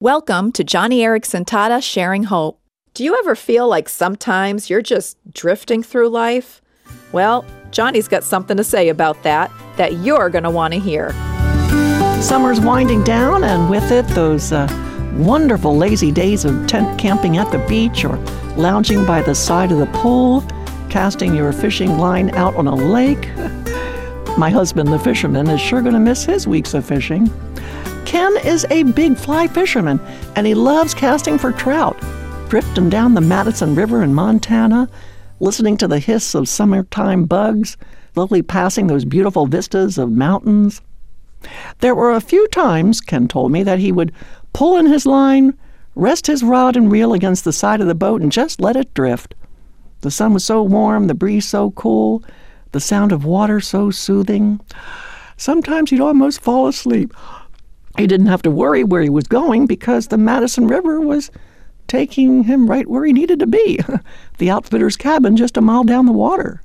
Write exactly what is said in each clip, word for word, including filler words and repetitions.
Welcome to Johnny Erickson Tata Sharing Hope. Do you ever feel like sometimes you're just drifting through life? Well, Johnny's got something to say about that that you're going to want to hear. Summer's winding down, and with it, those uh, wonderful lazy days of tent camping at the beach or lounging by the side of the pool, casting your fishing line out on a lake. My husband, the fisherman, is sure going to miss his weeks of fishing. Ken is a big fly fisherman, and he loves casting for trout, drifting down the Madison River in Montana, listening to the hiss of summertime bugs, slowly passing those beautiful vistas of mountains. There were a few times, Ken told me, that he would pull in his line, rest his rod and reel against the side of the boat, and just let it drift. The sun was so warm, the breeze so cool, the sound of water so soothing. Sometimes he'd almost fall asleep. He didn't have to worry where he was going because the Madison River was taking him right where he needed to be, the outfitter's cabin just a mile down the water.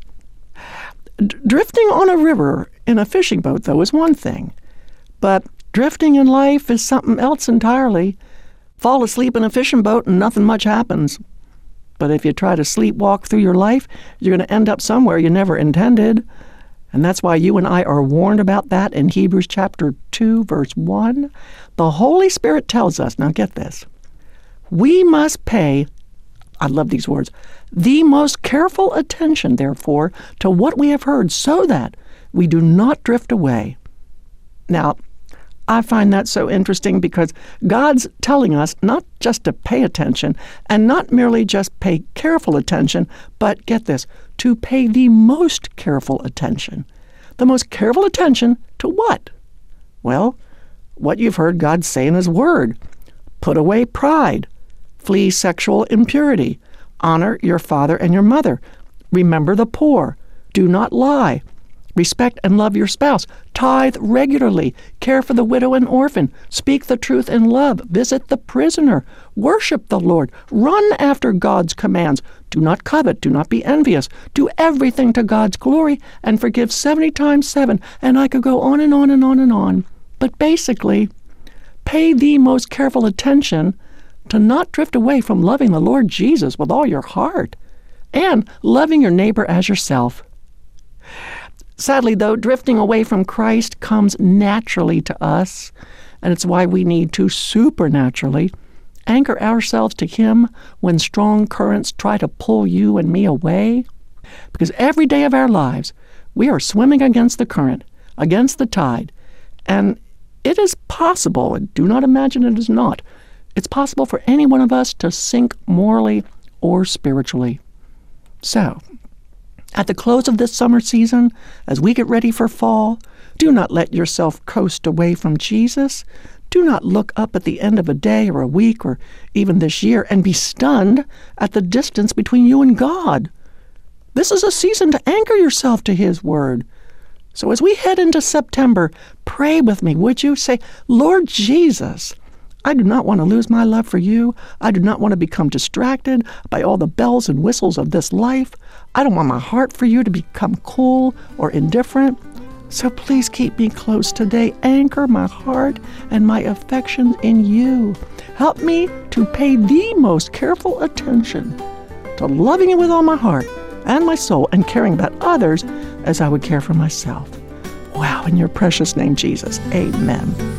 D- drifting on a river in a fishing boat, though, is one thing. But drifting in life is something else entirely. Fall asleep in a fishing boat and nothing much happens. But if you try to sleepwalk through your life, you're going to end up somewhere you never intended. And that's why you and I are warned about that in Hebrews chapter two, verse one. The Holy Spirit tells us, now get this, we must pay, I love these words, the most careful attention, therefore, to what we have heard so that we do not drift away. Now, I find that so interesting because God's telling us not just to pay attention and not merely just pay careful attention, but get this, to pay the most careful attention. The most careful attention to what? Well, what you've heard God say in His Word. Put away pride. Flee sexual impurity. Honor your father and your mother. Remember the poor. Do not lie. Respect and love your spouse. Tithe regularly. Care for the widow and orphan. Speak the truth in love. Visit the prisoner. Worship the Lord. Run after God's commands. Do not covet. Do not be envious. Do everything to God's glory and forgive seventy times seven. And I could go on and on and on and on. But basically, pay the most careful attention to not drift away from loving the Lord Jesus with all your heart and loving your neighbor as yourself. Sadly, though, drifting away from Christ comes naturally to us, and it's why we need to supernaturally anchor ourselves to Him when strong currents try to pull you and me away. Because every day of our lives, we are swimming against the current, against the tide, and it is possible, and do not imagine it is not, it's possible for any one of us to sink morally or spiritually. So, at the close of this summer season, as we get ready for fall, do not let yourself coast away from Jesus. Do not look up at the end of a day or a week or even this year and be stunned at the distance between you and God. This is a season to anchor yourself to His Word. So as we head into September, pray with me, would you? Say, Lord Jesus, I do not want to lose my love for you. I do not want to become distracted by all the bells and whistles of this life. I don't want my heart for you to become cool or indifferent. So please keep me close today. Anchor my heart and my affections in you. Help me to pay the most careful attention to loving you with all my heart and my soul and caring about others as I would care for myself. Wow, in your precious name, Jesus. Amen.